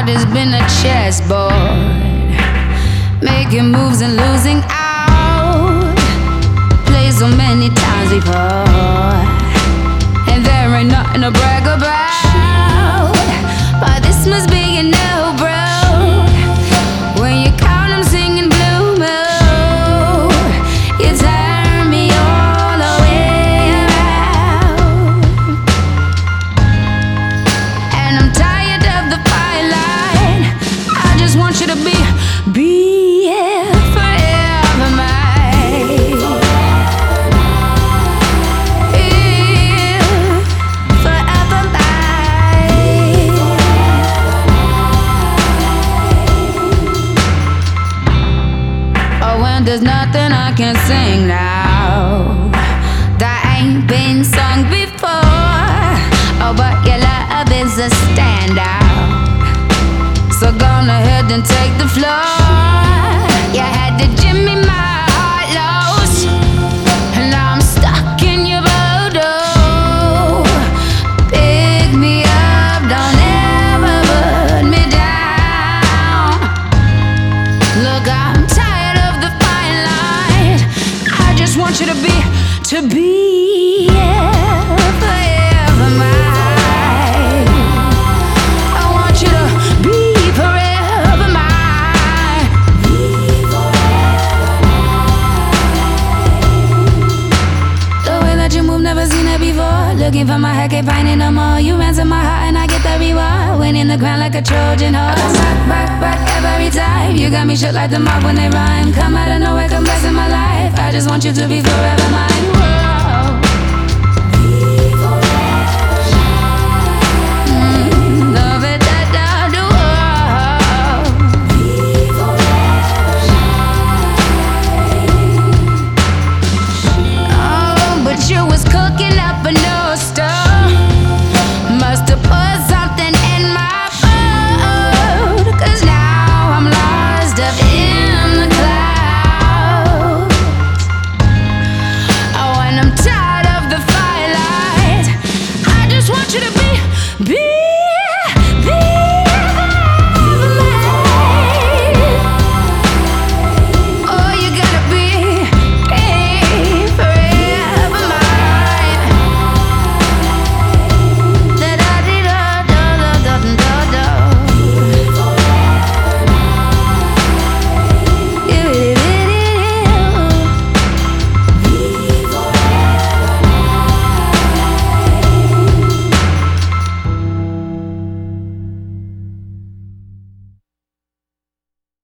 heart has been a chessboard, making moves and losing out. Played so many times before, and there ain't nothing to brag about. But this must be a no, bro. When you count them singing Blue Moon, you turn me all the way around. And I'm tired of the firelight. I just want you to be here forever mine. Here forever mine. Oh, when there's nothing I can sing now that ain't been sung before. Oh, but your love is a standout, so gone ahead and take the floor. You had to jimmy my heart loose, and now I'm stuck in your photo. Pick me up, don't ever put me down. Look, I'm tired of the fine line. I just want you to be forever mine. I want you to be forever mine. The way that you move, never seen it before. Looking for my head, can't find it no more. You answer my heart and I get the reward. Winning the crown like a Trojan horse. Back every time. You got me shook like the mob when they rhyme. Come out of nowhere, come blessing my life. I just want you to be forever mine.